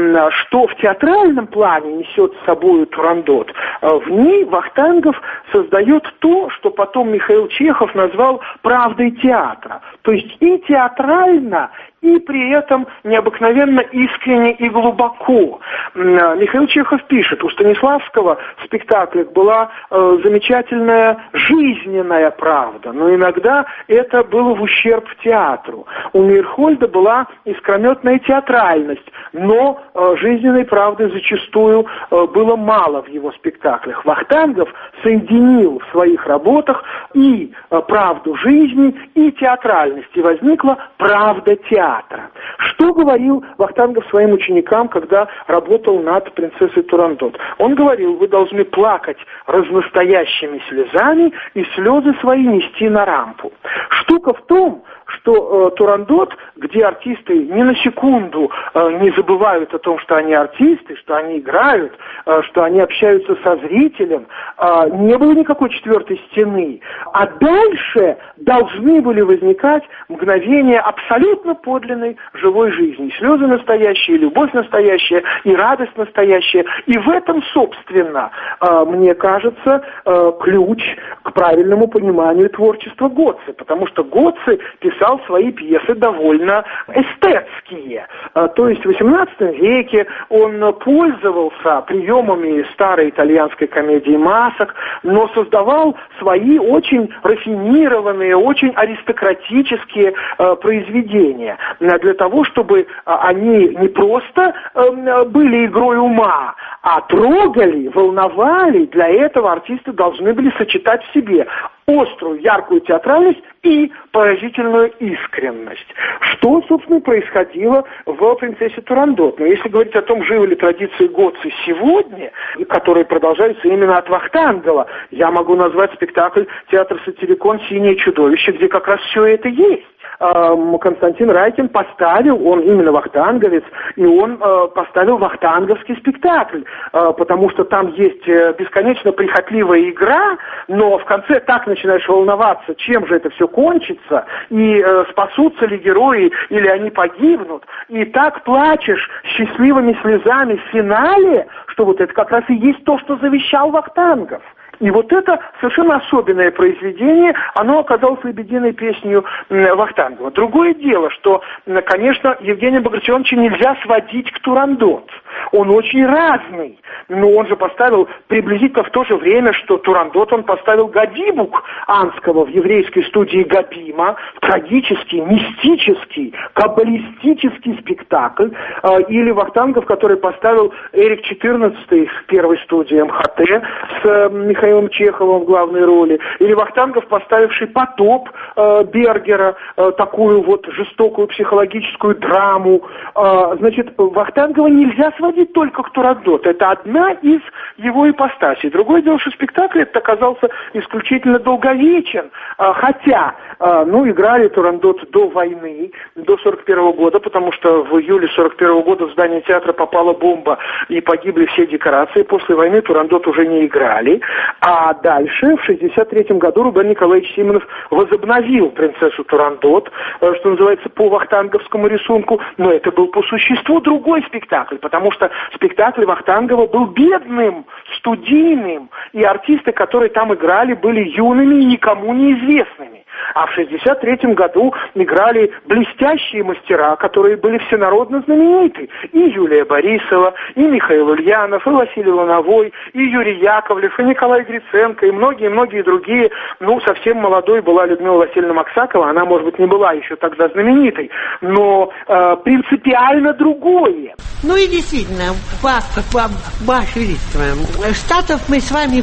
что в театральном плане несет с собой Турандот, в ней Вахтангов создает то, что потом Михаил Чехов назвал правдой театра. То есть и театрально, и при этом необыкновенно искренне и глубоко. Михаил Чехов пишет, у Станиславского в спектаклях была э, замечательная жизненная правда, но иногда это было в ущерб театру. У Мейрхольда была искрометная театральность, но э, жизненной правды зачастую э, было мало в его спектаклях. Вахтангов соединил в своих работах и э, правду жизни, и театральность, и возникла правда театра. Что говорил Вахтангов своим ученикам, когда работал над «Принцессой Турандот»? Он говорил, вы должны плакать разнастоящими слезами и слезы свои нести на рампу. Штука в том, что э, Турандот, где артисты ни на секунду э, не забывают о том, что они артисты, что они играют, э, что они общаются со зрителем, э, не было никакой четвертой стены. А дальше должны были возникать мгновения абсолютно подлинной живой жизни. И слезы настоящие, и любовь настоящая, и радость настоящая. И в этом, собственно, э, мне кажется, э, ключ к правильному пониманию творчества Готце. Потому что Готце писал писал свои пьесы довольно эстетские. То есть в восемнадцатом веке он пользовался приемами старой итальянской комедии масок, но создавал свои очень рафинированные, очень аристократические э, произведения для того, чтобы они не просто э, были игрой ума, а трогали, волновали. Для этого артисты должны были сочетать в себе острую, яркую театральность и поразительную искренность. Что, собственно, происходило в «Принцессе Турандот». Но если говорить о том, живы ли традиции Готце сегодня, которые продолжаются именно от Вахтангова, я могу назвать спектакль «Театр Сатирикон. Синее чудовище», где как раз все это есть. Константин Райкин поставил, он именно вахтанговец, и он э, поставил вахтанговский спектакль, э, потому что там есть бесконечно прихотливая игра, но в конце так начинаешь волноваться, чем же это все кончится, и э, спасутся ли герои, или они погибнут, и так плачешь счастливыми слезами в финале, что вот это как раз и есть то, что завещал Вахтангов. И вот это совершенно особенное произведение, оно оказалось лебединой песнью Вахтангова. Другое дело, что, конечно, Евгения Багратионовича нельзя сводить к Турандот. Он очень разный, но он же поставил приблизительно в то же время, что Турандот он поставил Гадибук Анского в еврейской студии Габима, трагический, мистический, каббалистический спектакль, или Вахтангов, который поставил Эрик четырнадцатый в первой студии эм ха тэ с Михаилом Чеховым в главной роли, или Вахтангов, поставивший «Потоп» э, Бергера, э, такую вот жестокую психологическую драму. Э, значит, Вахтангова нельзя сводить только к Турандот. Это одна из его ипостасей. Другое дело, что спектакль этот оказался исключительно долговечен, э, хотя, э, ну, играли Турандот до войны, до сорок первого года, потому что в июле сорок первого года в здание театра попала бомба и погибли все декорации. После войны Турандот уже не играли. А дальше, в шестьдесят третьем году, Рубен Николаевич Симонов возобновил «Принцессу Турандот», что называется, по вахтанговскому рисунку, но это был по существу другой спектакль, потому что спектакль Вахтангова был бедным, студийным, и артисты, которые там играли, были юными и никому неизвестными. А в шестьдесят третьем году играли блестящие мастера, которые были всенародно знамениты. И Юлия Борисова, и Михаил Ульянов, и Василий Лановой, и Юрий Яковлев, и Николай Гриценко, и многие-многие другие. Ну, совсем молодой была Людмила Васильевна Максакова, она, может быть, не была еще тогда знаменитой, но э, принципиально другое. Ну и действительно, Ваше Величество, Штатов мы с вами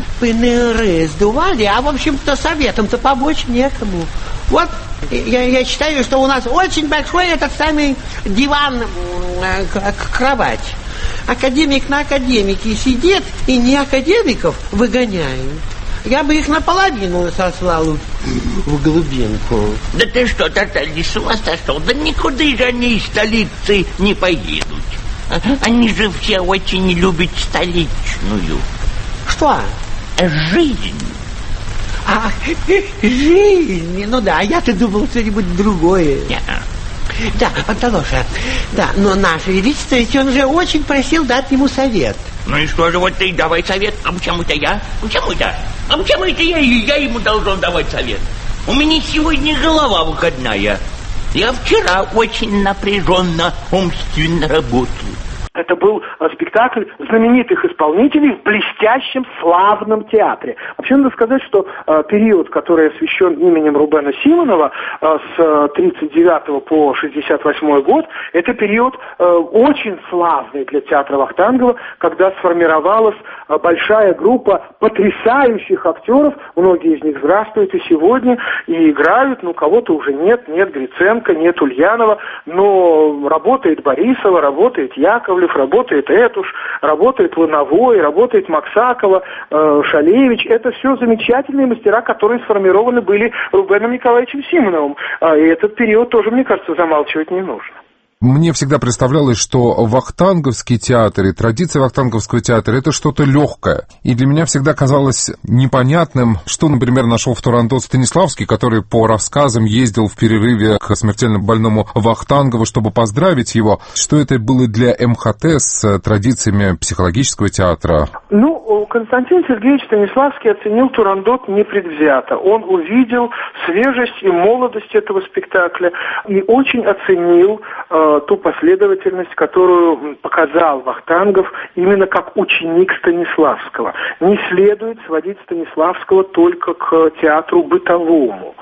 ПНР сдували, а, в общем-то, советом-то помочь некому. Вот, я, я считаю, что у нас очень большой этот самый диван, э, кровать. Академик на академике сидит и не академиков выгоняют, Я бы их наполовину сослал в глубинку. Да ты что, Таталья, с ума сошел? Да никуда же они из столицы не поедут. Они же все очень любят столичную. Что? Жизнь. А, жизнь. Ну да, я-то думал что-нибудь другое. Да, Анталоша, да, но наш величество, ведь он же очень просил дать ему совет. Ну и что же, вот ты давай совет. А почему это я? Почему это? А почему это я, я ему должен давать совет? У меня сегодня голова выходная. Я вчера очень напряженно, умственно работал. Это был спектакль знаменитых исполнителей в блестящем, славном театре. Вообще надо сказать, что э, период, который освящен именем Рубена Симонова э, с тридцать девятого по шестьдесят восьмой год, это период э, очень славный для театра Вахтангова, когда сформировалась э, большая группа потрясающих актеров, многие из них здравствуют и сегодня, и играют, ну кого-то уже нет, нет Гриценко, нет Ульянова, но работает Борисова, работает Яковлев, работает Этуш, работает Лановой, работает Максакова, э, Шалевич. Это все замечательные мастера, которые сформированы были Рубеном Николаевичем Симоновым. Э, и этот период тоже, мне кажется, замалчивать не нужно. Мне всегда представлялось, что вахтанговский театр и традиция вахтанговского театра — это что-то легкое. И для меня всегда казалось непонятным, что, например, нашел в Турандот Станиславский, который по рассказам ездил в перерыве к смертельно больному Вахтангову, чтобы поздравить его. Что это было для эм ха тэ с традициями психологического театра? Ну, Константин Сергеевич Станиславский оценил Турандот непредвзято. Он увидел свежесть и молодость этого спектакля и очень оценил э, ту последовательность, которую показал Вахтангов именно как ученик Станиславского. Не следует сводить Станиславского только к театру бытовому.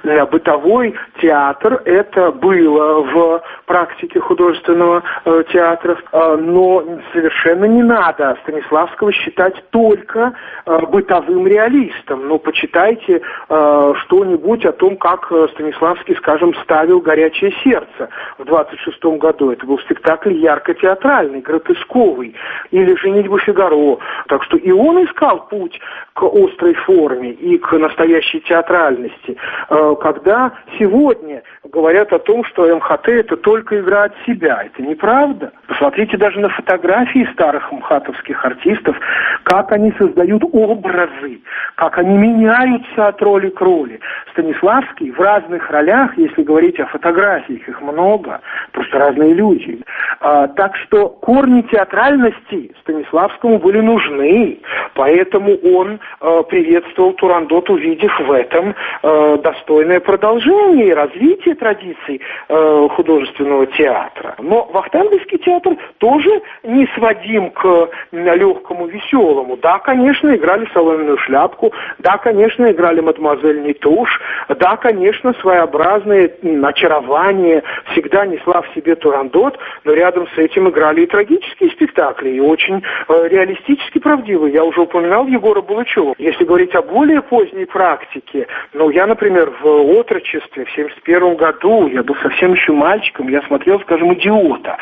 Бытовой театр — это было в практике художественного э, театра, э, но совершенно не надо Станиславского считать только э, бытовым реалистом. Но почитайте э, что-нибудь о том, как Станиславский, скажем, ставил «Горячее сердце» в двадцать шестом году. Это был спектакль ярко-театральный, гротесковый. Или «Женитьба Фигаро». Так что и он искал путь к острой форме и к настоящей театральности. Э, когда сегодня говорят о том, что эм ха тэ — это только игра от себя. Это неправда. Посмотрите даже на фотографии старых мхатовских артистов, как они создают образы, как они меняются от роли к роли. Станиславский в разных ролях, если говорить о фотографиях, их много, просто разные люди. А, так что корни театральности Станиславскому были нужны, поэтому он а, приветствовал Турандот, увидев в этом а, достойное продолжение и развитие традиций а, художественного театра. Но вахтанговский театр тоже не сводим к легкому, веселому. Да, конечно, играли «Соломенную шляпку», да, конечно, играли «Мадемуазель Нетуш», да, конечно, своеобразное очарование всегда несла в себе Турандот, но рядом с этим играли и трагические спектакли, и очень э, реалистически правдивые. Я уже упоминал Егора Булычева. Если говорить о более поздней практике, ну, я, например, в отрочестве, в семьдесят первом году, я был совсем еще мальчиком, я смотрел, скажем, «Идиота»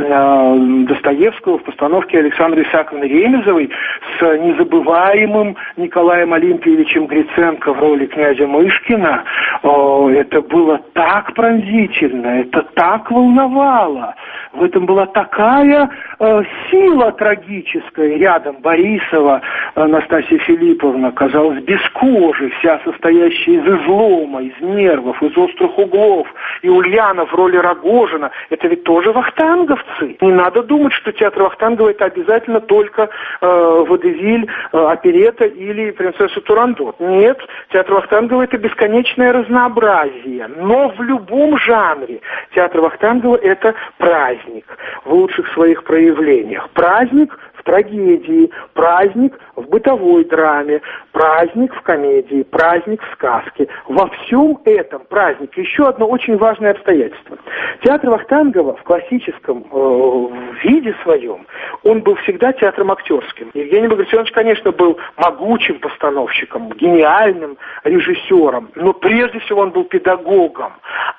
э, Достоевского в постановке Александры Исааковны Ремезовой с незабываемым Николаем Олимпиевичем Гриценко в роли князя Мышкина. О, это было так пронзительно, это так волновало. В этом была такая э, сила трагическая. Рядом Борисова Настасья Филипповна, казалось, без кожи, вся состоящая из излома, из нервов, из острых углов. И Ульянов в роли Рогожина. Это ведь тоже вахтанговцы. Не надо думать, что театр Вахтангова — это обязательно только э, водевиль, э, оперетта или принцесса Турандот. Нет, театр Вахтангова — это бесконечное разнообразие. Но в любом жанре театр Вахтангова — это праздник в лучших своих проявлениях. Праздник в трагедии, праздник в бытовой драме, праздник в комедии, праздник в сказке. Во всем этом праздник. Еще одно очень важное обстоятельство. Театр Вахтангова в классическом э, виде своем, он был всегда театром актерским. Евгений Багратионович, конечно, был могучим постановщиком, гениальным режиссером, но прежде всего он был педагогом.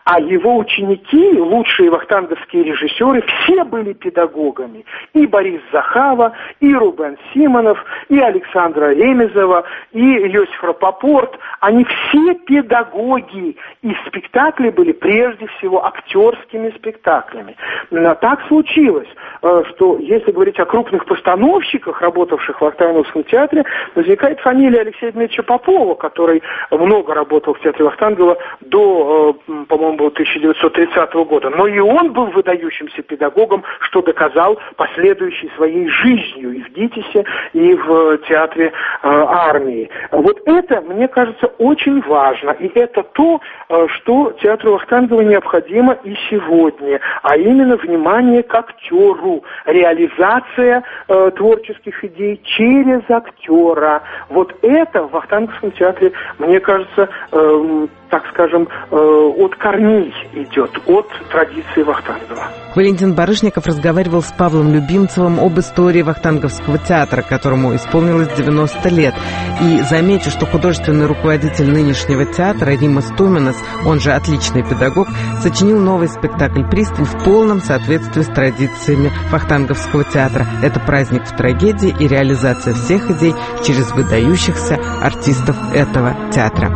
А его ученики, лучшие вахтанговские режиссеры, все были педагогами. И Борис Захава, и Рубен Симонов, и Александра Ремезова, и Йосиф Рапопорт. Они все педагоги. И спектакли были прежде всего актерскими спектаклями. Но так случилось, что если говорить о крупных постановщиках, работавших в Вахтанговском театре, возникает фамилия Алексея Дмитриевича Попова, который много работал в театре Вахтангова до, по-моему, тысяча девятьсот тридцатого года. Но и он был выдающимся педагогом, что доказал последующей своей жизнью и в ГИТИСе, и в театре э, армии. Вот это, мне кажется, очень важно. И это то, э, что театру Вахтангова необходимо и сегодня. А именно внимание к актеру. Реализация э, творческих идей через актера. Вот это в Вахтанговском театре, мне кажется, э, так скажем, э, от корней идет, от традиции Вахтангова. Валентин Барышников разговаривал с Павлом Любимцевым об истории Вахтанговского театра, которому исполнилось девяносто лет. И замечу, что художественный руководитель нынешнего театра Римас Туминас, он же отличный педагог, сочинил новый спектакль «Пристань» в полном соответствии с традициями Вахтанговского театра. Это праздник в трагедии и реализация всех идей через выдающихся артистов этого театра.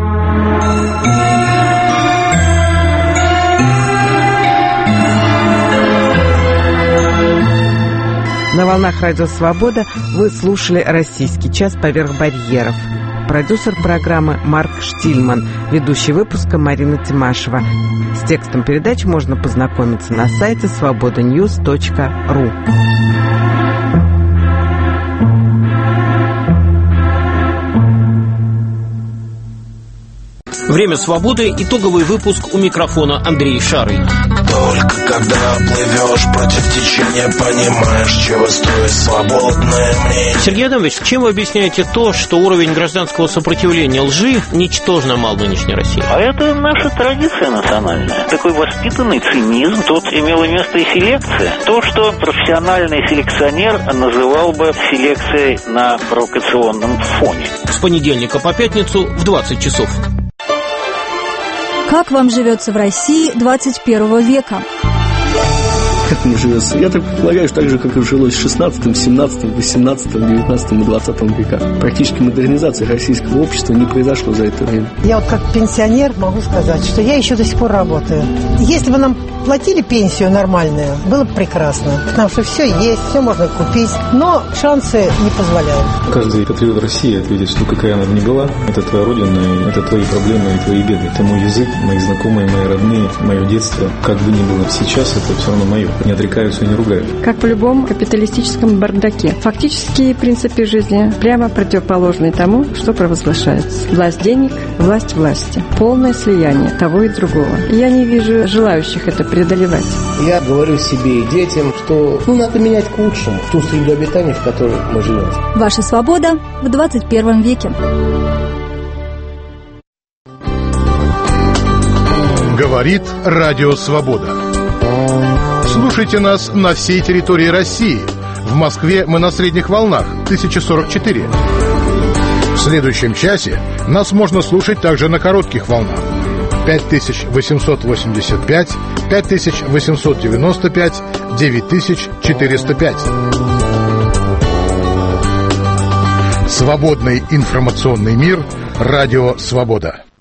На волнах Радио Свобода вы слушали «Российский час поверх барьеров». Продюсер программы Марк Штильман, ведущий выпуска Марина Тимашева. С текстом передач можно познакомиться на сайте свобода ньюс точка ру. Время свободы. Итоговый выпуск, у микрофона Андрей Шарый. Только когда плывешь против течения, понимаешь, чего стоит свободное мнение. Сергей Адамович, чем вы объясняете то, что уровень гражданского сопротивления лжи ничтожно мал в нынешней России? А это наша традиция национальная. Такой воспитанный цинизм. Тут имела место и селекция. То, что профессиональный селекционер называл бы селекцией на провокационном фоне. С понедельника по пятницу в двадцать часов. Как вам живется в России двадцать первого века? Как мне живется? Я так предполагаю, что так же, как и жилось в шестнадцатом, семнадцатом, восемнадцатом, девятнадцатом и двадцатом веках. Практически модернизация российского общества не произошло за это время. Я вот как пенсионер могу сказать, что я еще до сих пор работаю. Если бы нам платили пенсию нормальную, было бы прекрасно. Потому что все есть, все можно купить, но шансы не позволяют. Каждый патриот России ответит, что какая она бы ни была, это твоя родина, и это твои проблемы и твои беды. Это мой язык, мои знакомые, мои родные, мое детство. Как бы ни было сейчас, это все равно мое. Не отрекаются и не ругают. Как в любом капиталистическом бардаке. Фактические принципы жизни прямо противоположны тому, что провозглашается. Власть денег, власть власти. Полное слияние того и другого. И я не вижу желающих это преодолевать. Я говорю себе и детям, что ну, надо менять к лучшему ту среду обитания, в которой мы живем. Ваша свобода в двадцать первом веке. Говорит Радио Свобода. Слушайте нас на всей территории России. В Москве мы на средних волнах тысяча сорок четыре. В следующем часе нас можно слушать также на коротких волнах пять тысяч восемьсот восемьдесят пять, пять тысяч восемьсот девяносто пять, девять тысяч четыреста пять. Свободный информационный мир. Радио Свобода.